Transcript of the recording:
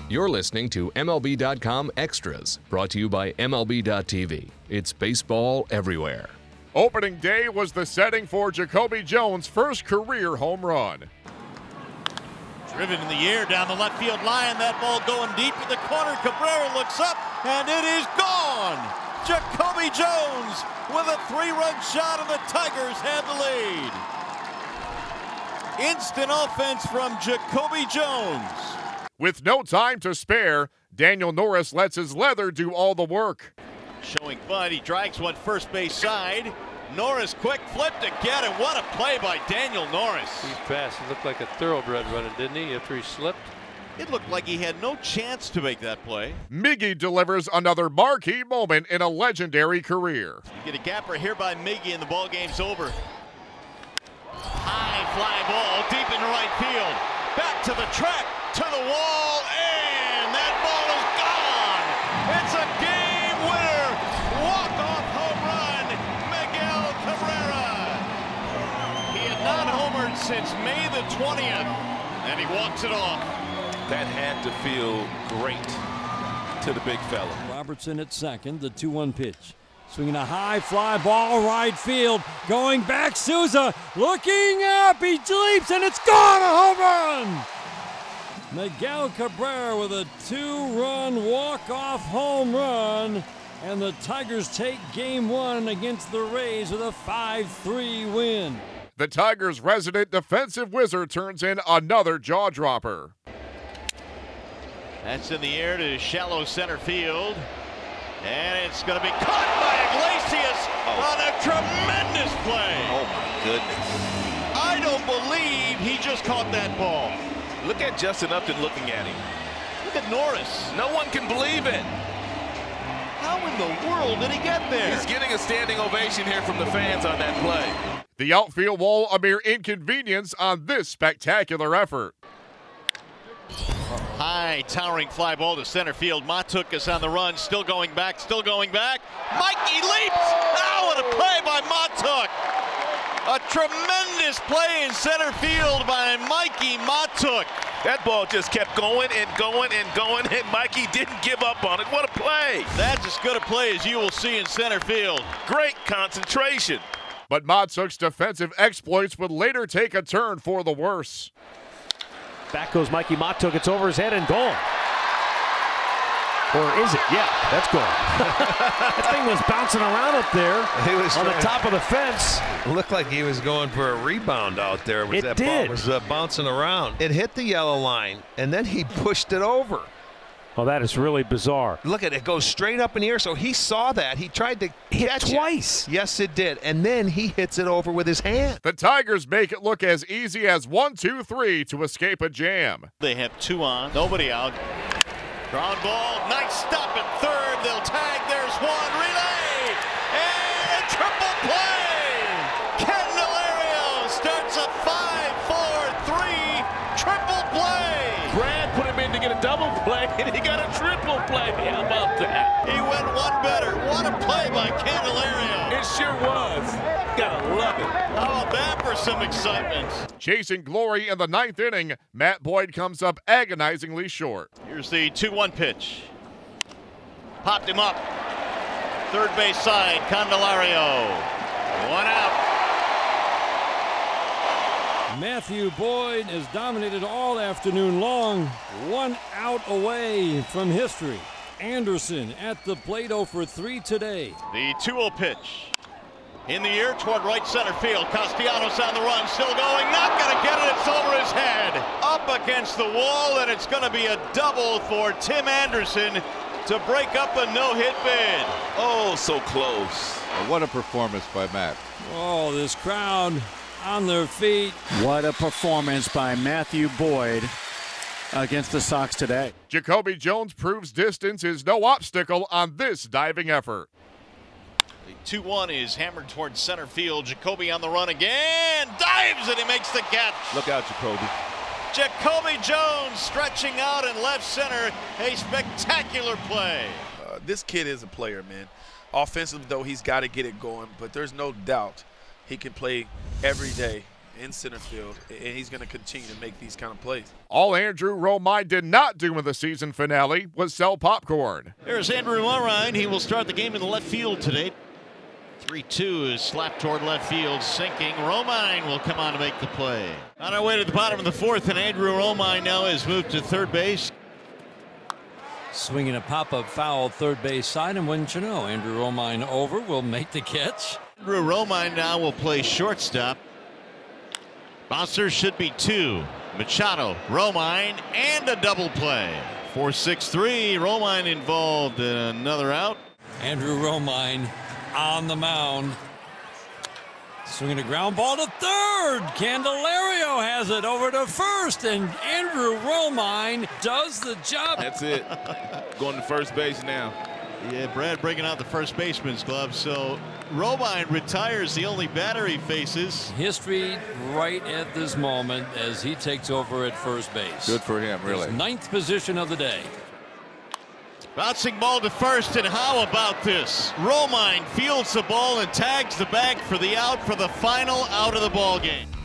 You're listening to MLB.com Extras, brought to you by MLB.tv. It's baseball everywhere. Opening day was the setting for Jacoby Jones' first career home run. Driven in the air down the left field line. That ball going deep in the corner. Cabrera looks up, and it is gone. Jacoby Jones with a 3-run shot, and the Tigers have the lead. Instant offense from Jacoby Jones. With no time to spare, Daniel Norris lets his leather do all the work. Showing bunt, he drags one first base side. Norris quick flip to get it. What a play by Daniel Norris. He's fast. He looked like a thoroughbred running, didn't he, after he slipped? It looked like he had no chance to make that play. Miggy delivers another marquee moment in a legendary career. You get a gapper here by Miggy, and the ball game's over. High fly ball deep into right field. Back to the track, to the wall, and that ball is gone. It's a game winner. Walk-off home run, Miguel Cabrera. He had not homered since May the 20th, and he walks it off. That had to feel great to the big fella. Robertson at second, the 2-1 pitch. Swinging a high fly ball right field. Going back, Souza looking up. He leaps, and it's gone, a home run! Miguel Cabrera with a 2-run walk-off home run. And the Tigers take game one against the Rays with a 5-3 win. The Tigers' resident defensive wizard turns in another jaw-dropper. That's in the air to shallow center field. And it's going to be caught by Iglesias on a tremendous play. Oh, my goodness. I don't believe he just caught that ball. Look at Justin Upton looking at him. Look at Norris. No one can believe it. How in the world did he get there? He's getting a standing ovation here from the fans on that play. The outfield wall a mere inconvenience on this spectacular effort. High towering fly ball to center field. Matuk is on the run, still going back, still going back. Mikey leaps! Oh, what a play by Matuk! A tremendous play in center field by Mikey Matuk. That ball just kept going and going and going, and Mikey didn't give up on it. What a play! That's as good a play as you will see in center field. Great concentration. But Matuk's defensive exploits would later take a turn for the worse. Back goes Mikey Matuk. It's over his head and gone. Or is it? Yeah, that's gone. That thing was bouncing around up there on the top of the fence. It looked like he was going for a rebound out there. It did. Ball was bouncing around. It hit the yellow line, and then he pushed it over. Oh, that is really bizarre. Look at it. It goes straight up in the air, so he saw that. He tried to catch it twice. Yes, it did. And then he hits it over with his hand. The Tigers make it look as easy as 1, 2, 3 to escape a jam. They have 2 on, nobody out. Ground ball, nice stop at third. They'll tag, there's one, relay, and a triple play. Candelario starts a 5-4-3 triple play. Brad put him in to get a double play, and he got a triple play. How about that? He went one better. What a play by Candelario. It sure was. Gotta love it. How about that for some excitement? Chasing glory in the 9th inning, Matt Boyd comes up agonizingly short. Here's the 2-1 pitch. Popped him up. Third base side, Candelario. 1 out. Matthew Boyd has dominated all afternoon long. 1 out away from history. Anderson at the plate 0 for 3 today. The 2-0 pitch. In the air toward right center field. Castellanos on the run, still going, not going to get it, it's over his head. Up against the wall, and it's going to be a double for Tim Anderson to break up a no-hit bid. Oh, so close. What a performance by Matt. Oh, this crowd on their feet. What a performance by Matthew Boyd against the Sox today. Jacoby Jones proves distance is no obstacle on this diving effort. The 2-1 is hammered towards center field. Jacoby on the run again. Dives and he makes the catch. Look out, Jacoby. Jacoby Jones stretching out in left center. A spectacular play. This kid is a player, man. Offensively, though, he's got to get it going. But there's no doubt he can play every day in center field, and he's going to continue to make these kind of plays. All Andrew Romine did not do in the season finale was sell popcorn. There's Andrew Romine. He will start the game in the left field today. 3-2 is slapped toward left field, sinking. Romine will come on to make the play. On our way to the bottom of the fourth, and Andrew Romine now has moved to third base. Swinging a pop-up foul third base side, and wouldn't you know, Andrew Romine over will make the catch. Andrew Romine now will play shortstop. Bouncers should be 2. Machado, Romine, and a double play. 4-6-3. Romine involved in another out. Andrew Romine on the mound. Swinging a ground ball to third. Candelario has it over to first, and Andrew Romine does the job. That's it. Going to first base now. Yeah, Brad bringing out the first baseman's glove. So Romine retires, the only batter he faces. History right at this moment as he takes over at first base. Good for him, really. His 9th position of the day. Bouncing ball to first, and how about this? Romine fields the ball and tags the bag for the out for the final out of the ball game.